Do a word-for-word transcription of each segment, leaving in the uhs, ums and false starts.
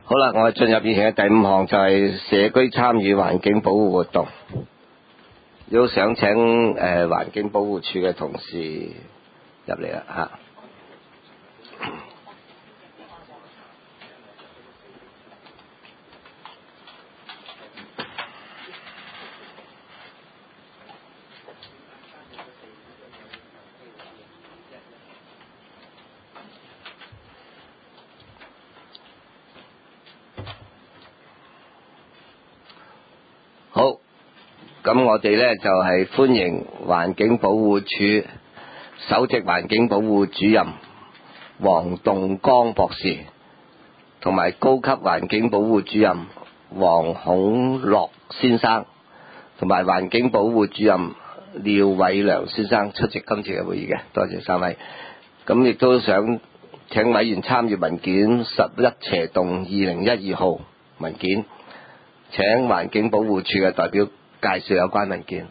好啦，我哋進入以前嘅第五項就係社區參與環境保護活動。都想請誒、呃、環境保護處嘅同事入嚟啦嚇。好，咁我哋呢就係、是、歡迎環境保護處首席環境保護主任黃棟江博士，同埋高級環境保護主任黃孔樂先生，同埋環境保護主任廖偉良先生出席今次嘅會議嘅，多謝三位。咁亦都想請委員參閱文件十一斜洞二零一二號文件。請環境保護處嘅代表介紹有關文件。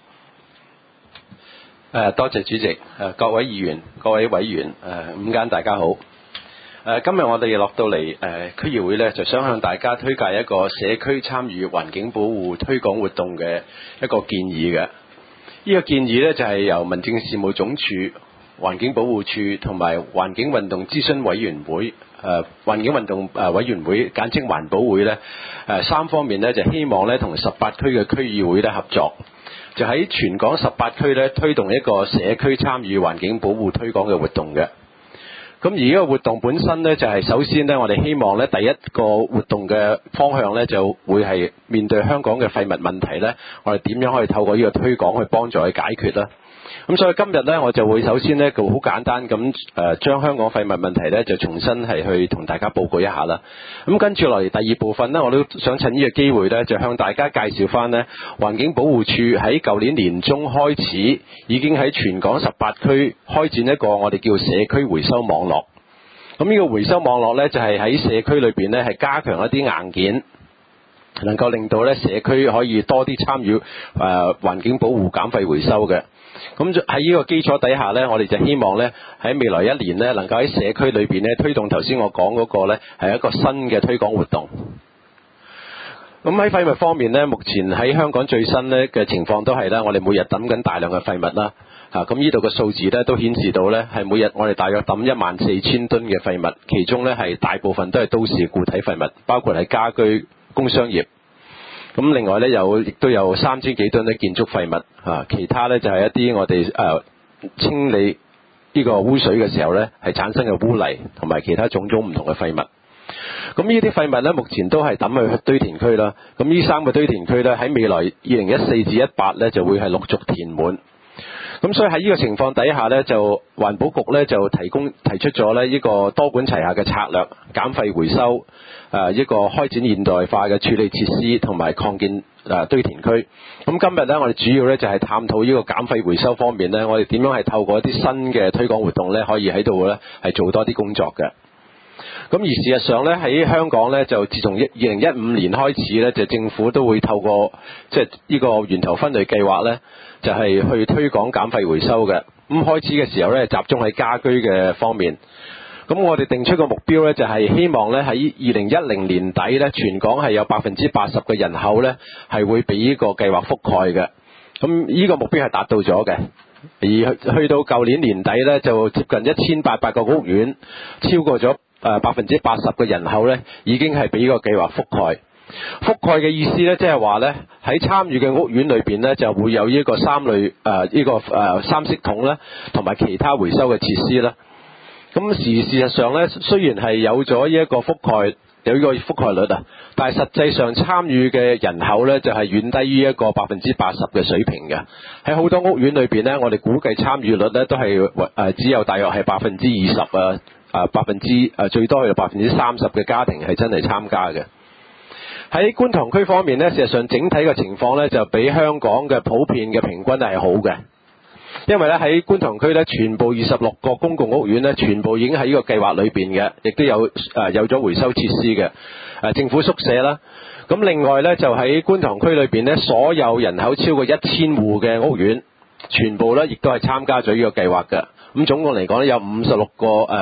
誒，多謝主席。誒，各位議員、各位委員，誒，午間大家好。誒，今日我哋落到嚟誒區議會咧，就想向大家推介一個社區參與環境保護推廣活動嘅一個建議嘅。呢個建議咧就係由民政事務總署、環境保護處同埋環境運動諮詢委員會。誒、呃、環境運動誒委員會簡稱環保會咧，誒、呃、三方面咧就希望咧同十八區嘅區議會咧合作，就喺全港十八區咧推動一個社區參與環境保護推廣嘅活動嘅。咁而呢個活動本身咧就係、是、首先咧我哋希望咧第一個活動嘅方向咧就會係面對香港嘅廢物問題咧，我哋點樣可以透過呢個推廣去幫助去解決啦。咁所以今日咧，我就會首先咧，好簡單咁誒，將香港廢物問題咧，就重新係去同大家報告一下啦。咁跟住落嚟第二部分咧，我都想趁呢個機會咧，就向大家介紹翻咧，環境保護處喺舊年年中開始，已經喺全港十八區開展一個我哋叫社區回收網絡。咁呢個回收網絡咧，就係喺社區裏邊咧，係加強一啲硬件，能夠令到咧社區可以多啲參與誒環境保護減廢回收嘅。咁喺呢個基礎底下呢，我哋就希望呢喺未來一年呢，能夠喺社區裏邊呢推動頭先我講嗰個呢係一個新嘅推廣活動。咁喺廢物方面呢，目前喺香港最新呢嘅情況都係呢，我哋每日抌緊大量嘅廢物啦。嚇，咁呢度嘅數字呢都顯示到呢係每日我哋大約抌一萬四千噸嘅廢物，其中呢係大部分都係都市固體廢物，包括係家居、工商業。咁另外咧，有亦都有三千幾噸嘅建築廢物啊，其他咧就係一啲我哋誒、呃、清理呢個污水嘅時候咧，係產生嘅污泥同埋其他種種唔同嘅廢物。咁呢啲廢物咧，目前都係抌去堆填區啦。咁呢三個堆填區咧，喺未來二零一四至一八咧，就會係陸續填滿。咁所以喺呢個情況底下咧，就環保局咧就提供提出咗咧呢個多管齊下嘅策略，減廢回收，誒一個開展現代化嘅處理設施同埋擴建誒堆填區。咁今日咧，我哋主要咧就係探討呢個減廢回收方面咧，我哋點樣係透過一啲新嘅推廣活動咧，可以喺度咧係做多啲工作嘅。咁而事實上咧，喺香港咧就自從二零一五年開始咧，就政府都會透過即係呢個源頭分類計劃咧，就係去推廣減廢回收嘅。咁開始嘅時候咧，集中喺家居嘅方面。咁我哋定出個目標咧，就係希望咧喺二零一零年底咧，全港係有百分之八十嘅人口咧係會被呢個計劃覆蓋嘅。咁呢個目標係達到咗嘅。而去到舊年年底咧，就接近一千八百個屋苑，超過咗誒百分之八十嘅人口咧，已經係俾呢個計劃覆蓋。覆蓋嘅意思咧，即係話咧喺參與嘅屋苑裏邊咧，就會有呢個三類誒呢、呃這個誒、呃、三色桶啦，同埋其他回收嘅設施啦。咁事事實上咧，雖然係有咗呢一個覆蓋，有呢個覆蓋率啊，但係實際上參與嘅人口咧，就係、是、遠低於一個百分之八十嘅水平嘅。喺好多屋苑裏邊咧，我哋估計參與率咧都係誒、呃、只有大約係百分之二十啊，啊百分之誒最多係百分之三十嘅家庭係真係參加嘅。喺觀塘區方面咧，事實上整體嘅情況咧就比香港嘅普遍嘅平均係好嘅。因為咧喺觀塘區咧，全部二十六個公共屋苑咧，全部已經喺呢個計劃裏邊嘅，亦都有誒、呃、有咗回收設施嘅誒、呃、政府宿舍啦。咁另外咧就喺觀塘區裏邊咧，所有人口超過一千戶嘅屋苑，全部咧亦都係參加咗呢個計劃嘅。咁總共嚟講咧有五十六個誒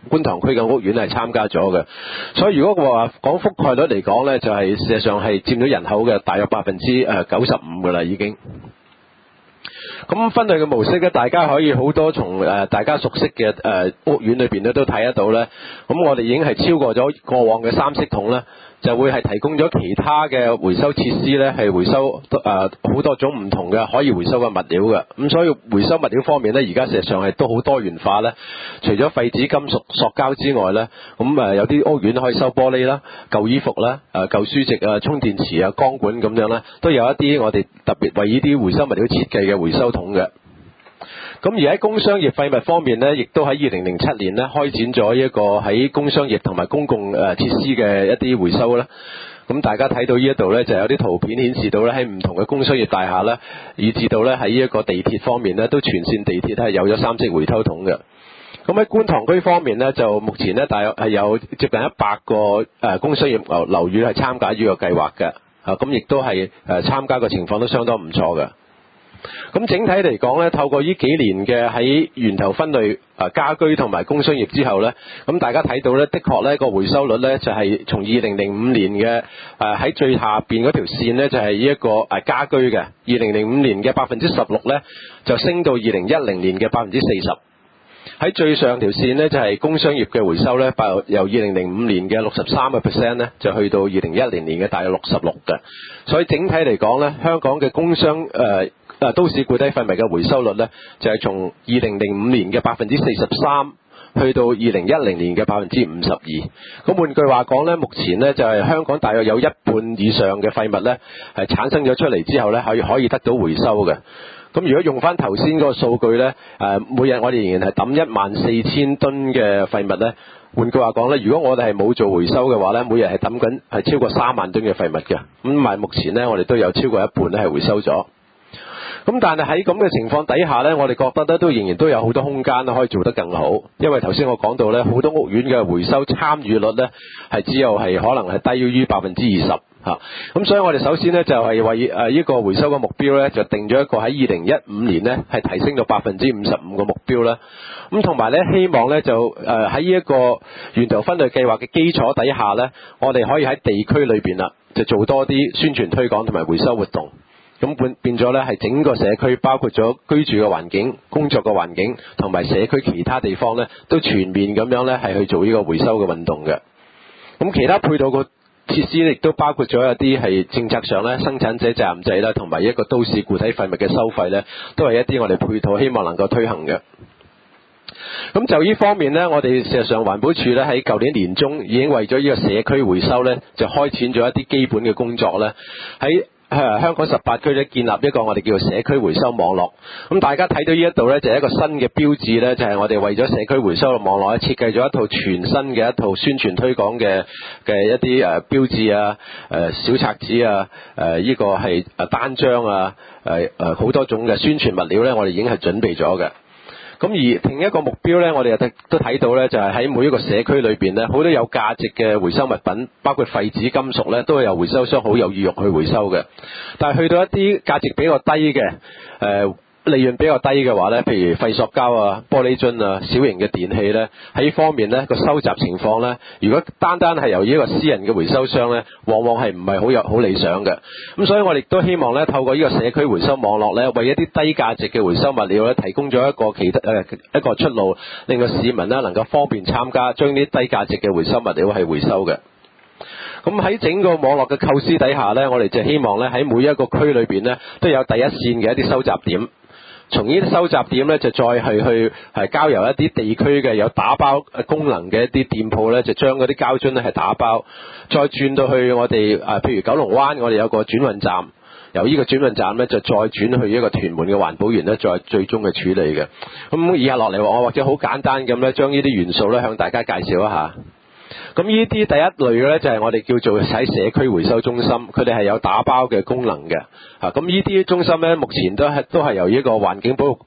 觀塘區嘅屋苑係參加咗嘅。所以如果話講覆蓋率嚟講呢，就係、是、事實上係佔咗人口嘅大約百分之誒九十五㗎啦已經。咁分類嘅模式咧，大家可以好多從誒大家熟悉嘅誒屋苑裏邊咧都睇得到咧。咁我哋已經係超過咗過往嘅三色桶咧，就會係提供咗其他嘅回收設施咧，係回收誒好多種唔同嘅可以回收嘅物料嘅。咁所以回收物料方面咧，而家事實上係都好多元化咧。除咗廢紙、金屬、塑膠之外咧，咁誒有啲屋苑可以收玻璃啦、舊衣服啦、誒舊書籍啊、充電池啊、光管咁樣咧，都有一啲我哋特別為呢啲回收物料設計嘅回收桶嘅。咁而喺工商業廢物方面呢，亦都喺二零零七年呢開展咗一個喺工商業同埋公共誒設施嘅一啲回收啦。咁大家睇到呢一度呢，就有啲圖片顯示到呢，喺唔同嘅工商業大廈呢，以至到呢喺呢一個地鐵方面呢，都全線地鐵係有咗三色回收桶嘅。咁喺觀塘區方面呢，就目前呢，大約係有接近一百個誒工商業樓樓宇係參加呢個計劃嘅。啊，咁亦都係誒參加嘅情況都相當唔錯嘅。咁整體嚟講咧，透過呢幾年嘅喺源頭分類啊家居同埋工商業之後咧，咁大家睇到咧，的確咧個回收率咧就係從二零零五年嘅誒喺最下邊嗰條線咧就係呢一個誒家居嘅，二零零五年嘅百分之十六咧就升到二零一零年嘅百分之四十。喺最上條線咧就係工商業嘅回收咧，由二零零五年嘅六十三個 percent 咧，就去到二零一零年嘅大約六十六嘅。所以整體嚟講咧，香港嘅工商誒誒都市固體廢物嘅回收率咧，就係從二零零五年嘅百分之四十三，去到二零一零年嘅百分之五十二。咁換句話講咧，目前咧就係香港大約有一半以上嘅廢物咧，係產生咗出嚟之後咧，係可以得到回收嘅。咁如果用翻頭先嗰個數據咧，誒每日我哋仍然係抌一萬四千噸嘅廢物咧。換句話講咧，如果我哋係冇做回收嘅話咧，每日係抌緊係超過三萬噸嘅廢物嘅。咁埋目前咧，我哋都有超過一半咧係回收咗。咁但係喺咁嘅情況底下呢，我哋覺得咧都仍然都有好多空間可以做得更好，因為頭先我講到呢，好多屋苑嘅回收參與率呢係只有係可能係低於百分之二十嚇。咁所以我哋首先呢，就係為誒呢個回收嘅目標呢，就定咗一個喺二零一五年呢係提升到百分之五十五嘅目標啦。咁同埋呢，希望呢就誒喺呢一個源頭分類計劃嘅基礎底下呢，我哋可以喺地區裏邊啦，就做多啲宣傳推廣同埋回收活動。咁變變咗咧，係整個社區包括咗居住嘅環境、工作嘅環境同埋社區其他地方咧，都全面咁樣咧係去做呢個回收嘅運動嘅。咁其他配套嘅設施亦都包括咗一啲係政策上咧，生產者責任制啦，同埋一個都市固體廢物嘅收費咧，都係一啲我哋配套希望能夠推行嘅。咁就呢方面呢，我哋事實上環保署咧喺舊年年中已經為咗呢個社區回收咧，就開展咗一啲基本嘅工作咧，喺香港十八區咧建立一個我哋叫做社區回收網絡。咁大家睇到呢一度咧就係一個新嘅標誌咧，就係我哋為咗社區回收嘅網絡咧設計咗一套全新嘅一套宣傳推廣嘅嘅一啲誒標誌啊、誒小冊子啊、誒呢個係誒單張啊、誒誒好多種嘅宣傳物料咧，我哋已經係準備咗嘅。咁而另一個目標咧，我哋又都睇到咧，就係喺每一個社區裏邊咧，好多有價值嘅回收物品，包括廢紙、金屬咧，都係由回收商好有意欲去回收嘅。但係去到一啲價值比較低嘅，誒、呃、利潤比較低嘅話咧，譬如廢塑膠啊、玻璃樽啊、小型嘅電器咧，喺呢方面咧個收集情況咧，如果單單係由呢個私人嘅回收商咧，往往係唔係好有好理想嘅。咁所以我哋都希望咧，透過呢個社區回收網絡咧，為一啲低價值嘅回收物料咧，提供咗一個其他誒一個出路，令到市民咧能夠方便參加，將啲低價值嘅回收物料係回收嘅。咁喺整個網絡嘅構思底下咧，我哋就希望咧喺每一個區裏邊咧，都有第一線嘅一啲收集點。從呢啲收集點咧，就再係去係交由一啲地區嘅有打包功能嘅一啲店鋪咧，就將嗰啲膠樽咧係打包，再轉到去我哋啊，譬如九龍灣，我哋有個轉運站，由呢個轉運站咧就再轉去一個屯門嘅環保園咧，再最終嘅處理嘅。咁以下落嚟我或者好簡單咁咧，將呢啲元素咧向大家介紹一下。咁呢啲第一類嘅咧就係我哋叫做喺社區回收中心，佢哋係有打包嘅功能嘅。啊，咁呢啲中心咧目前都係都係由呢個環境保育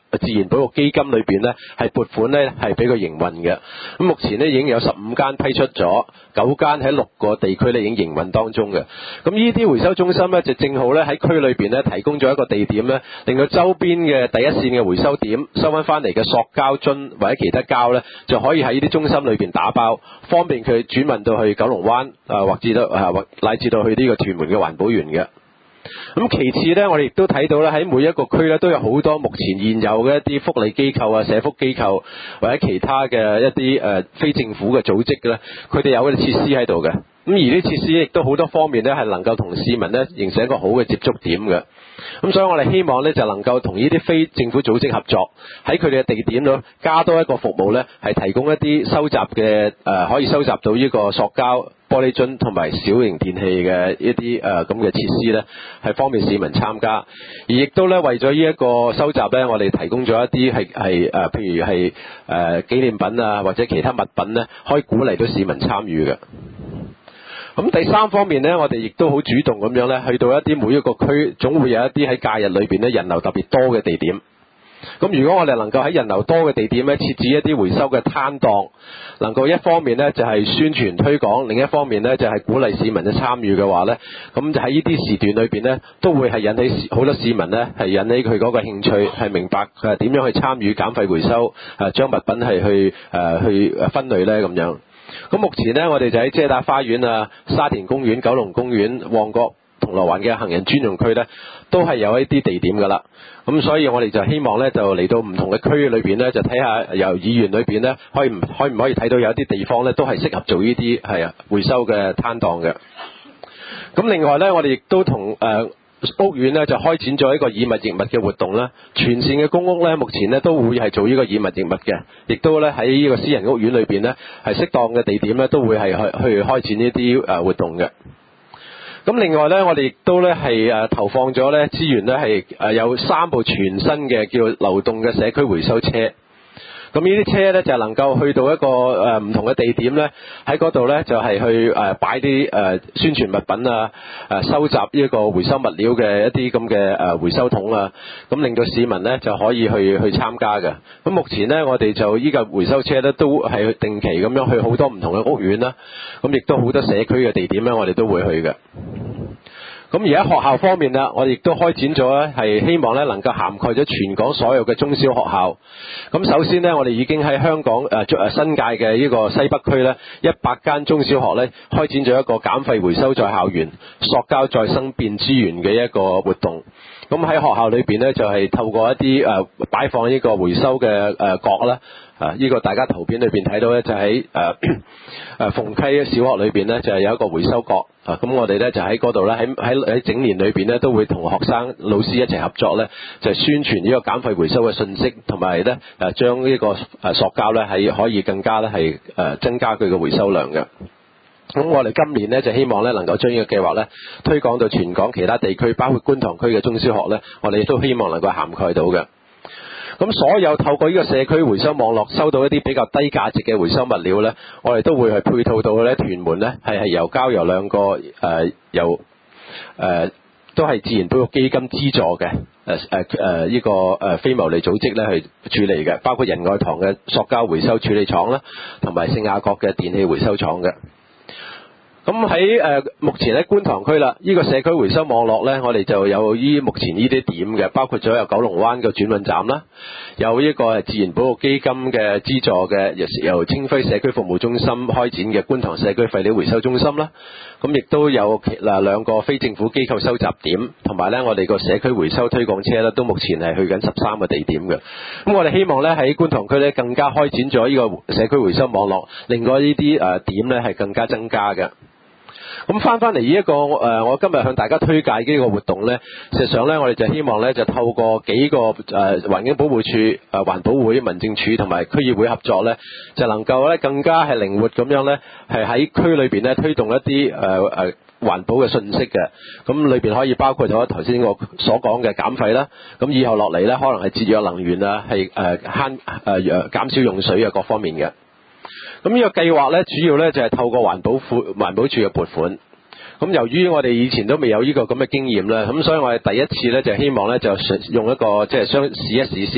自然保育基金裏邊咧係撥款咧係俾佢營運嘅。咁目前咧已經有十五間批出咗，九間喺六個地區咧已經營運當中嘅。咁呢啲回收中心咧就正好咧喺區裏邊咧提供咗一個地點咧，令到周邊嘅第一線嘅回收點收翻翻嚟嘅塑膠樽或者其他膠咧，就可以喺呢啲中心裏邊打包，方便佢轉運到去九龍灣啊，或者到啊或乃至到去呢個屯門嘅環保園嘅。咁其次咧，我哋亦都睇到咧喺每一個區咧都有好多目前現有嘅一啲福利機構啊、社福機構或者其他嘅一啲誒、呃、非政府嘅組織咧，佢哋有嗰啲設施喺度嘅。咁而呢啲設施亦都好多方面咧係能夠同市民咧形成一個好嘅接觸點嘅。咁所以我哋希望咧就能夠同呢啲非政府組織合作，喺佢哋嘅地點度加多一個服務咧，係提供一啲收集嘅誒、呃、可以收集到呢個塑膠、玻璃樽同埋小型電器嘅一啲誒咁嘅設施咧，係方便市民參加。而亦都咧為咗呢一個收集咧，我哋提供咗一啲係係誒，譬如係誒、呃、紀念品啊或者其他物品咧，可以鼓勵到市民參與嘅。咁第三方面咧，我哋亦都好主動咁樣咧，去到一啲每一個區，總會有一啲喺假日裏邊咧人流特別多嘅地點。咁如果我哋能夠喺人流多嘅地點咧設置一啲回收嘅攤檔，能夠一方面咧就係宣傳推廣，另一方面咧就係鼓勵市民嘅參與嘅話咧，咁就喺呢啲時段裏邊咧，都會係引起好多市民咧係引起佢嗰個興趣，係明白佢係點樣去參與減廢回收，誒將物品係去誒去分類咧咁樣。咁目前咧，我哋就喺遮打花園啊、沙田公園、九龍公園、旺角、銅鑼灣嘅行人專用區咧，都係有一啲地點噶啦。咁所以我哋就希望咧，就嚟到唔同嘅區裏邊咧，就睇下由議員裏邊咧，可以唔可以唔可以睇到有一啲地方咧，都係適合做呢啲係啊回收嘅攤檔嘅。咁另外咧，我哋亦都同誒、呃屋苑咧就開展咗一個以物易物嘅活動啦，全線嘅公屋咧目前咧都會係做呢個以物易物嘅，亦都咧喺呢個私人屋苑裏邊咧係適當嘅地點咧都會係去去開展呢啲誒活動嘅。咁另外咧，我哋亦都咧係誒投放咗咧資源咧係誒有三部全新嘅叫流動嘅社區回收車。咁呢啲車咧就能夠去到一個誒唔同嘅地點咧，喺嗰度咧就係去誒擺啲誒宣傳物品啊，誒收集呢個回收物料嘅一啲咁嘅誒回收桶啊，咁令到市民咧就可以去去參加嘅。咁目前咧我哋就依個回收車咧都係定期咁樣去好多唔同嘅屋苑啦，咁亦都好多社區嘅地點咧我哋都會去嘅。咁而喺學校方面啦，我哋亦都開展咗咧，係希望咧能夠涵蓋咗全港所有嘅中小學校。咁首先咧，我哋已經喺香港誒誒新界嘅呢個西北區咧，一百間中小學咧開展咗一個減廢回收在校園、塑膠再生變資源嘅一個活動。咁喺學校裏邊咧，就係透過一啲誒擺放呢個回收嘅誒角啦。啊！呢、這個大家圖片裏邊睇到咧，就喺誒誒鳳溪小學裏邊咧，就係、是、有一個回收角。啊！咁我哋咧就喺嗰度咧，喺喺喺整年裏邊咧，都會同學生、老師一齊合作咧，就係、宣傳呢個減廢回收嘅信息，同埋咧誒將呢個誒塑膠咧係可以更加咧係誒增加佢嘅回收量嘅。咁我哋今年咧就希望咧能夠將呢個計劃咧推廣到全港其他地區，包括觀塘區嘅中小學咧，我哋亦都希望能夠涵蓋到嘅。咁所有透過呢個社區回收網絡收到一啲比較低價值嘅回收物料咧，我哋都會係配套到咧屯門咧係係由交由兩個誒、呃、由誒、呃、都係自然保育基金資助嘅誒誒誒呢個誒非牟利組織咧去處理嘅，包括仁愛堂嘅塑膠回收處理廠啦，同埋聖雅各嘅電器回收廠嘅。咁喺誒目前喺觀塘區啦，呢、這個社區回收網絡咧，我哋就有依目前呢啲點嘅，包括咗有九龍灣嘅轉運站啦，有呢個係自然保育基金嘅資助嘅，由青輝社區服務中心開展嘅觀塘社區廢料回收中心啦。咁亦都有嗱兩個非政府機構收集點，同埋咧我哋個社區回收推廣車咧，都目前係去緊十三個地點嘅。咁我哋希望咧喺觀塘區咧更加開展咗呢個社區回收網絡，令到呢啲誒點咧係更加增加嘅。咁翻翻嚟呢一個誒、呃，我今日向大家推介呢個活動咧，事實上咧，我哋就希望咧就透過幾個誒環、呃、境保護署、誒、呃、環保會、民政處同埋區議會合作咧，就能夠咧更加係靈活咁樣咧，係喺區裏邊咧推動一啲誒誒環保嘅信息嘅。咁裏邊可以包括咗頭先我所講嘅減廢啦，咁以後落嚟咧可能係節約能源啊，係誒慳誒減少用水啊各方面嘅。咁呢個計劃咧，主要咧就係透過環保庫、環保署嘅撥款。咁由於我哋以前都未有呢個咁嘅經驗咧，咁所以我哋第一次咧就希望咧就用一個即係想試一試先。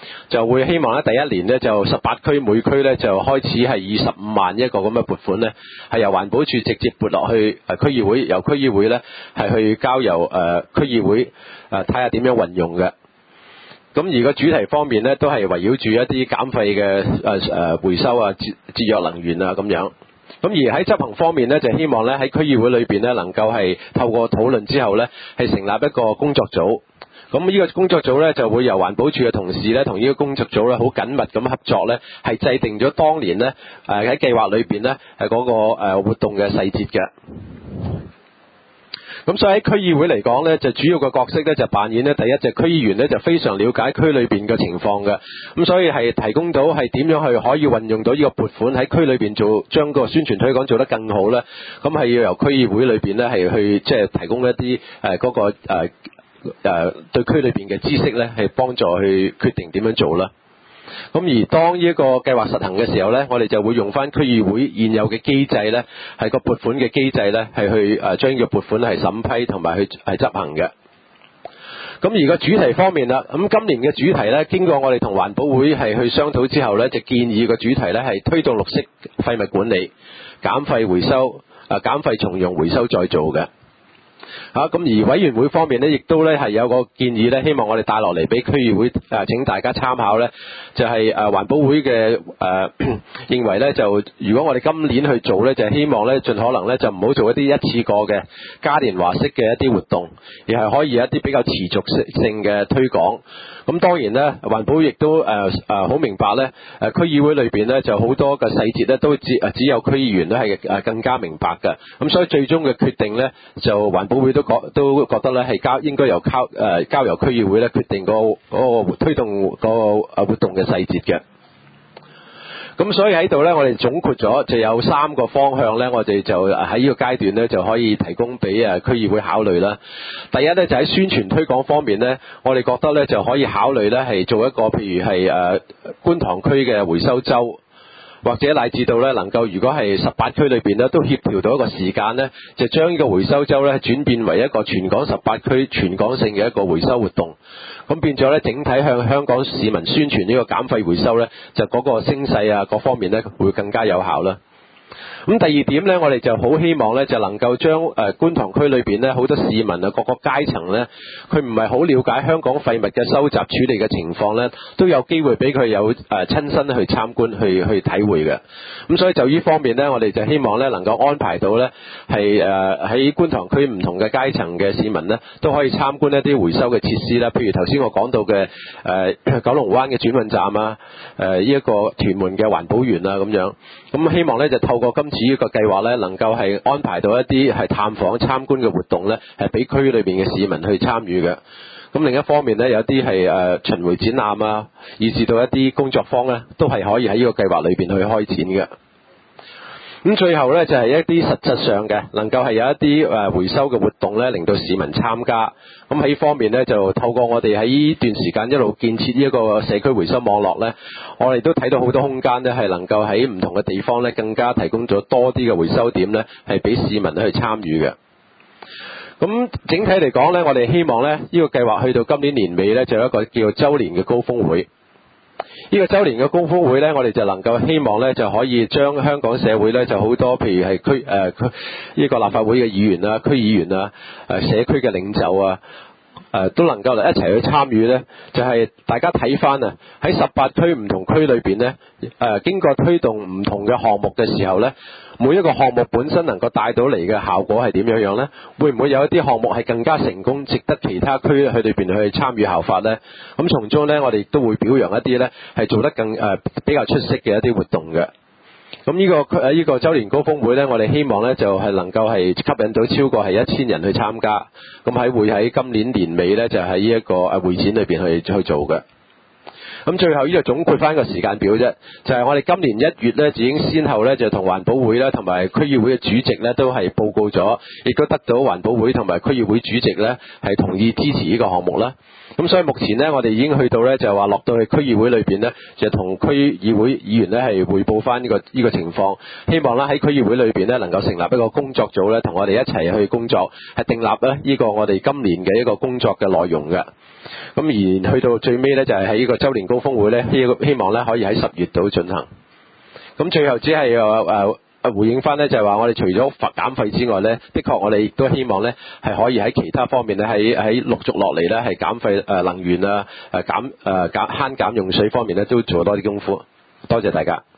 就會希望咧第一年咧就十八區每區咧就開始係二十五萬一個咁嘅撥款咧，係由環保署直接撥落去誒區議會，由區議會咧係去交由誒區議會誒睇下點樣運用嘅。咁而個主題方面咧，都係圍繞住一啲減廢嘅誒誒回收啊、節節約能源啊咁樣。咁而喺執行方面咧，就希望咧喺區議會裏邊咧，能夠係透過討論之後咧，係成立一個工作組。咁呢個工作組咧，就會由環保署嘅同事咧，同呢個工作組咧，好緊密咁合作咧，係制定咗當年咧誒喺計劃裏邊咧係嗰個誒活動嘅細節嘅。咁所以喺區議會嚟講咧，就主要個角色咧就扮演咧第一隻區議員咧就非常了解區裏邊嘅情況嘅，咁所以係提供到係點樣去可以運用到呢個撥款喺區裏邊做，將個宣傳推廣做得更好咧。咁係要由區議會裏邊咧係去即係提供一啲誒嗰個誒誒、呃、對區裏邊嘅知識咧，係幫助去決定點樣做啦。咁而當呢一個計劃實行嘅時候呢，我哋就會用翻區議會現有嘅機制呢，係個撥款嘅機制呢，係去誒將呢個撥款係審批同埋去係執行嘅。咁而個主題方面啦，咁今年嘅主題呢，經過我哋同環保會係去商討之後呢，就建議個主題呢係推動綠色廢物管理、減廢回收、誒減廢重用、回收再造嘅。啊，咁而委員會方面呢，亦都咧係有個建議咧，希望我哋帶落嚟俾區議會誒、呃，請大家參考咧，就係、是、誒、呃、環保會嘅誒、呃、認為咧，就如果我哋今年去做咧，就係希望咧盡可能咧就唔好做一啲一次過嘅嘉年華式嘅一啲活動，而係可以有一啲比較持續性嘅推廣。咁當然咧，環保亦都誒誒好明白咧，誒區議會裏邊咧就好多嘅細節咧都只誒只有區議員咧係誒更加明白嘅。咁所以最終嘅決定咧，就環保會都覺都覺得咧係交應該由交誒交由區議會咧決定嗰個嗰個推動嗰個誒活動嘅細節嘅。咁所以喺度咧，我哋總括咗就有三個方向咧，我哋就喺呢個階段咧就可以提供俾誒區議會考慮啦。第一咧就喺宣傳推廣方面咧，我哋覺得咧就可以考慮咧係做一個譬如係誒觀塘區嘅回收周。或者乃至到咧能夠，如果係十八區裏邊咧都協調到一個時間咧，就將呢個回收周咧轉變為一個全港十八區全港性嘅一個回收活動。咁變咗咧，整體向香港市民宣傳呢個減廢回收咧，就嗰個聲勢啊各方面咧會更加有效啦。咁第二點咧，我哋就好希望咧，就能夠將誒、呃、觀塘區裏邊咧好多市民啊，各個階層咧，佢唔係好了解香港廢物嘅收集處理嘅情況咧，都有機會俾佢有誒、呃、親身去參觀去去體會嘅。咁所以就呢方面咧，我哋就希望咧能夠安排到咧係誒喺觀塘區唔同嘅階層嘅市民咧，都可以參觀一啲回收嘅設施啦。譬如頭先我講到嘅誒、呃、九龍灣嘅轉運站啊，誒呢一個屯門嘅環保園啊咁樣。咁希望咧就透過今次呢個計劃咧，能夠係安排到一啲係探訪參觀嘅活動咧，係俾區裏邊嘅市民去參與嘅。咁另一方面咧，有啲係誒巡迴展覽啊，以至到一啲工作坊咧，都係可以喺呢個計劃裏邊去開展嘅。咁最後咧就係一啲實質上嘅，能夠係有一啲誒回收嘅活動咧，令到市民參加。咁喺呢方面咧，就透過我哋喺呢段時間一路建設呢一個社區回收網絡咧，我哋都睇到好多空間咧，係能夠喺唔同嘅地方咧，更加提供咗多啲嘅回收點咧，係俾市民去參與嘅。咁整體嚟講咧，我哋希望咧呢個計劃去到今年年尾咧，就有一個叫周年嘅高峰會。呢個周年嘅高峰會呢，我哋就能夠希望呢，就可以將香港社會呢，就好多譬如係區誒區呢個立法會嘅議員啊、區議員啊、誒社區嘅領袖啊，誒、呃、都能夠嚟一齊去參與呢，就係、是、大家睇翻啊喺十八區唔同區裏邊呢，誒、呃、經過推動唔同嘅項目嘅時候呢，每一個項目本身能夠帶到嚟嘅效果係點樣樣呢？會唔會有一啲項目係更加成功，值得其他區去裏邊去參與效法呢？咁從中呢，我哋都會表揚一啲呢係做得更誒、呃、比較出色嘅一啲活動嘅。咁呢、這個誒呢、這個周年高峰會呢，我哋希望呢就係、是、能夠係吸引到超過係一千人去參加。咁喺會喺今年年尾呢，就喺呢一個誒會展裏邊去去做嘅。咁最後呢就總括翻個時間表啫，就係、是、我哋今年一月咧，已經先後咧就同環保會啦，同埋區議會嘅主席咧都係報告咗，亦都得到環保會同埋區議會主席咧係同意支持呢個項目啦。咁所以目前呢，我哋已經去到咧就話落到去區議會裏邊咧，就同區議會議員咧係匯報翻呢個呢個情況，希望咧喺區議會裏邊咧能夠成立一個工作組咧，同我哋一齊去工作，係訂立咧呢個我哋今年嘅一個工作嘅內容嘅。咁而去到最尾咧，就係喺呢個周年高峰會咧，希希望咧可以喺十月度進行。咁最後只係誒誒回應翻咧，就係話我哋除咗罰減費之外咧，的確我哋亦都希望咧係可以喺其他方面咧，喺喺陸續落嚟咧係減費誒能源啊誒減誒減慳減用水方面咧都做多啲功夫。多謝大家。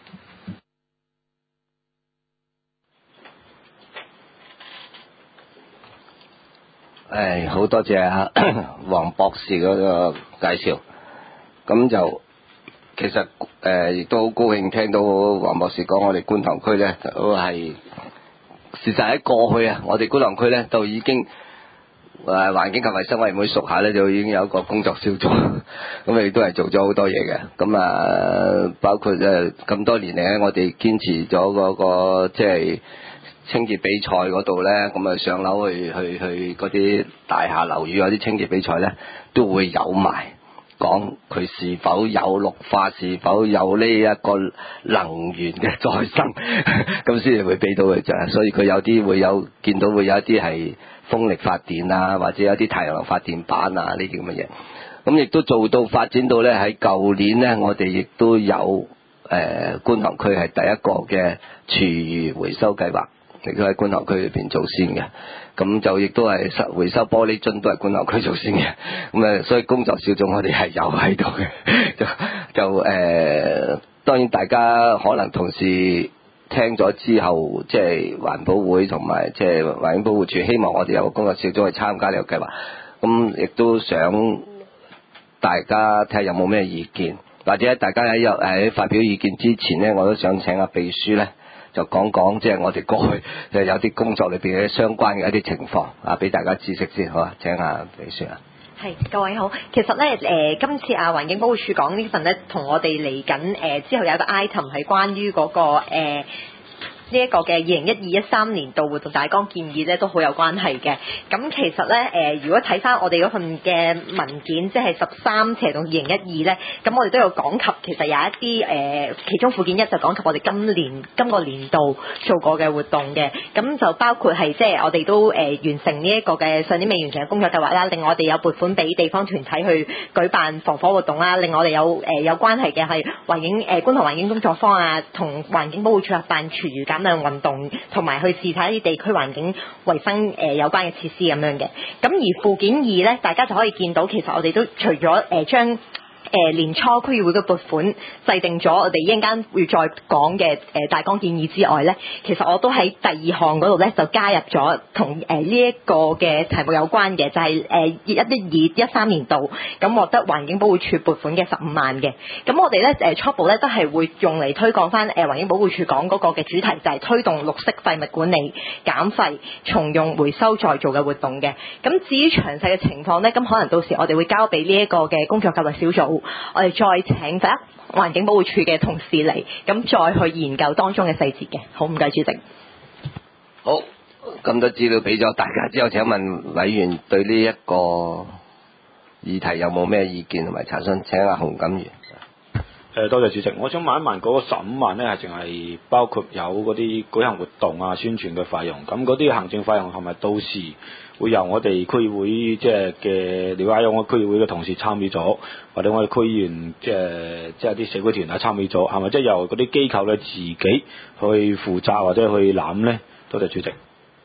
誒，好多謝啊黃博士嗰個介紹。咁就其實誒亦都好高興聽到黃博士講，我哋觀塘區咧都係事實喺過去啊，我哋觀塘區咧都已經誒環境及衞生委員會屬下咧就已經有一個工作小組，咁亦都係做咗好多嘢嘅。咁啊，包括誒咁多年嚟咧，我哋堅持咗嗰個即係清潔比賽嗰度咧，咁啊上樓去去去嗰啲大廈樓宇嗰啲清潔比賽咧，都會有埋講佢是否有綠化，是否有呢一個能源嘅再生，咁先至會俾到佢啫。所以佢有啲會有見到會有一啲係風力發電啊，或者有啲太陽能發電板啊呢啲咁嘅嘢。咁亦都做到發展到咧喺舊年咧，我哋亦都有誒、呃、觀塘區係第一個嘅廚餘回收計劃。亦都喺觀塘區裏邊做先嘅，咁就亦都係回收玻璃樽都係觀塘區做先嘅，咁啊，所以工作小組我哋係有喺度嘅，就就誒、呃，當然大家可能同時聽咗之後，即係環保會同埋即係環境保護署希望我哋有個工作小組去參加呢個計劃，咁亦都想大家睇下有冇咩意見，或者大家喺有喺發表意見之前呢，我都想請阿秘書呢。就講講即係我哋過去就有啲工作裏邊嘅相關嘅一啲情況啊，俾大家知識先好啊。請下秘書啊。 係，各位好。其實咧誒、呃，今次啊環境保護署講呢份咧，同我哋嚟緊誒之後有一個 item 係關於嗰、那個誒呢一個嘅二零一二一三年度活動大綱建議咧，都好有關係嘅。咁其實咧誒、呃，如果睇翻我哋嗰份嘅文件，即係十三斜到二零一二咧，咁我哋都有講及，其實有一啲誒、呃，其中附件一就講及我哋今年今個年度做過嘅活動嘅。咁就包括係即係我哋都誒、呃、完成呢一個嘅上年未完成嘅工作計劃啦。另外我哋有撥款俾地方團體去舉辦防火活動啦。另外我哋有誒、呃、有關係嘅係環境誒、呃、觀塘環境工作坊啊，同環境保護署合辦廚餘減量運動，同埋去視察一啲地區環境衛生誒、呃、有關嘅設施咁樣嘅。咁而附件二咧，大家就可以見到，其實我哋都除咗誒、呃、將誒、呃、年初區議會嘅撥款制定咗，我哋一陣間會再講嘅誒大綱建議之外咧，其實我都喺第二項嗰度咧就加入咗同誒呢一個嘅題目有關嘅，就係誒一一二一三年度咁獲得環境保護署撥款嘅十五萬嘅。咁我哋咧誒初步咧都係會用嚟推廣翻誒環境保護署講嗰個嘅主題，就係、是、推動綠色廢物管理、減廢、重用、回收再造嘅活動嘅。咁至於詳細嘅情況咧，咁可能到時我哋會交俾呢一個嘅工作計劃小組。我哋再請翻環境保護署嘅同事嚟，咁再去研究當中嘅細節嘅。好，唔該主席。 好，咁多資料俾咗大家之後，請問委員對呢一個議題有冇咩意見同埋查詢？請阿洪錦元。 誒，多謝主席。我想問一問嗰個十五萬咧，係淨係包括有嗰啲舉行活動啊、宣傳嘅費用。咁嗰啲行政費用係咪到時會由我哋區議會即係嘅了解有我區議會嘅同事參與咗，或者我哋區議員即係即係啲社區團體參與咗，係咪即係由嗰啲機構咧自己去負責或者去諗咧？多謝主席。誒、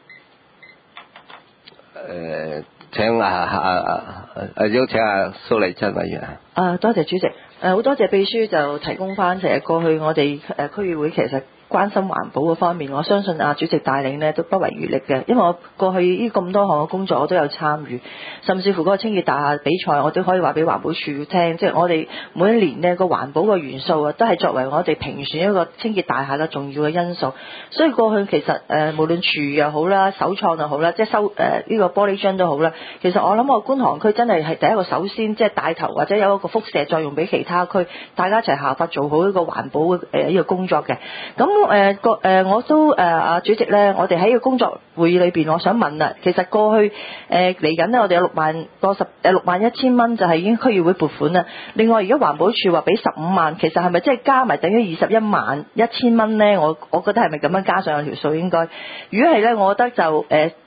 呃，請啊啊啊啊，邀請阿蘇麗珍委員啊。 啊，多謝主席。誒，好多謝秘書就提供翻，其實過去我哋誒區議會其實關心環保嗰方面，我相信啊主席帶領呢都不遺餘力嘅，因為我過去呢咁多項嘅工作我都有參與，甚至乎嗰個清潔大廈比賽我都可以話俾環保署聽，即係我哋每一年呢個環保嘅元素啊，都係作為我哋評選一個清潔大廈嘅重要嘅因素。所以過去其實誒、呃、無論廚餘又好啦、手創又好啦，即係收誒呢個玻璃樽都好啦，其實我諗我觀塘區真係係第一個首先即係帶頭或者有一個輻射作用俾其他區，大家一齊效法做好呢個環保嘅誒呢個工作嘅。咁誒個誒我都誒阿主席咧，我哋喺個工作會議裏邊，我想問啦，其實過去誒嚟緊咧，我哋有六萬個十誒六萬一千蚊就係已經區議會撥款啦。另外，如果環保署話俾十五萬，其實係咪即係加埋等於二十一萬一千蚊咧？我我覺得係咪咁樣加上有條數應該？如果係咧，我覺得就誒。呃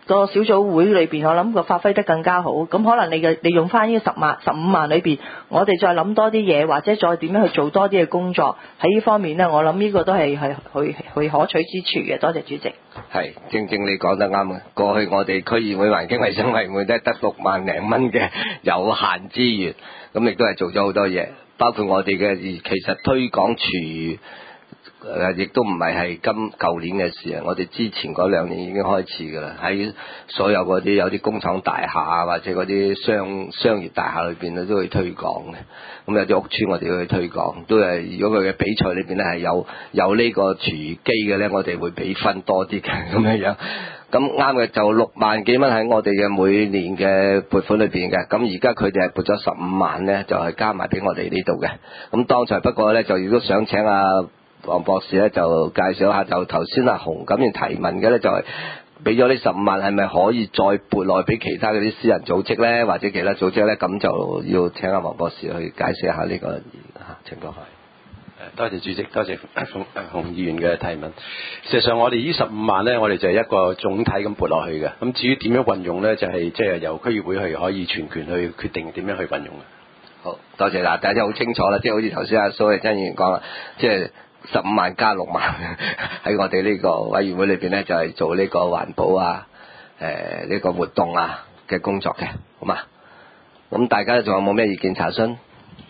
個小組會裏邊，我諗個發揮得更加好。咁可能你嘅你用翻呢個十萬、十五萬裏邊，我哋再諗多啲嘢，或者再點樣去做多啲嘅工作喺呢方面呢，我諗呢個都係係去去可取之處嘅。多謝主席。 係，正正你講得啱啊！過去我哋區議會環境衞生委員會都係得六萬零蚊嘅有限資源，咁亦都係做咗好多嘢，包括我哋嘅其實推廣廚餘。誒，亦都唔係係今舊年嘅事啊！我哋之前嗰兩年已經開始㗎啦，喺所有嗰啲有啲工廠大廈啊，或者嗰啲商商業大廈裏邊咧，都會推廣嘅。咁有啲屋邨我哋會去推廣，都係如果佢嘅比賽裏邊咧係有有呢個廚餘機嘅咧，我哋會俾分多啲嘅咁樣樣。咁啱嘅就六萬幾蚊喺我哋嘅每年嘅撥款裏邊嘅，咁而家佢哋係撥咗十五萬咧，就係加埋俾我哋呢度嘅。咁當才不過咧，就如果想請阿黃博士咧就介紹下，就頭先阿洪咁樣提問嘅咧，就係俾咗呢十五萬係咪可以再撥落俾其他嗰啲私人組織咧，或者其他組織咧？咁就要請阿黃博士去解釋下呢個情況。 多謝主席，多謝洪洪議員嘅提問。事實上，我哋呢十五萬咧，我哋就係一個總體咁撥落去嘅。咁至於點樣運用咧，就係即係由區議會去可以全權去決定點樣去運用嘅。 好多謝啦，大家好清楚啦，即係好似頭先阿蘇麗珍議員講啦，即係十五萬加六萬喺我哋呢個委員會裏邊咧，就係做呢個環保啊，誒、呃、呢、呢個活動啊嘅工作嘅，好嘛？咁大家仲有冇咩意見查詢？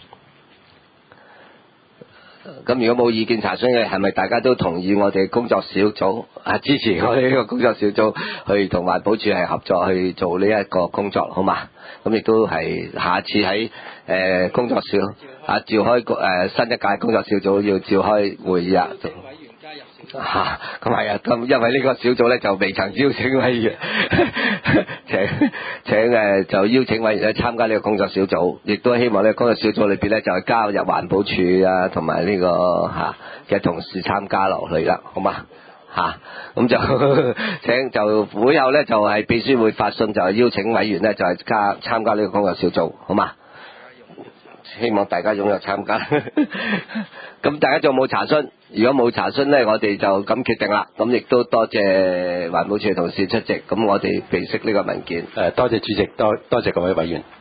咁如果冇意見查詢嘅，係咪大家都同意我哋工作小組啊支持我哋呢個工作小組去同環保署係合作去做呢一個工作，好嘛？咁亦都係下次喺誒、呃、工作小啊召開個、呃、新一屆工作小組要召開會議啊。嚇，咁係啊，咁因為呢個小組咧就未曾邀請委員，請請誒就邀請委員去參加呢個工作小組，亦都希望呢個工作小組裏邊咧就係加入環保署啊同埋呢個嚇嘅同事參加落去啦，好嘛？嚇，咁就請就會後咧就係秘書會發信就係邀請委員咧就係加參加呢個工作小組，好嘛？希望大家踴躍參加。咁大家仲有冇查詢？如果冇查詢呢，我哋就咁決定啦。咁亦都多謝環保署嘅同事出席。咁我哋備悉呢個文件。 誒，多謝主席，多多謝各位委員。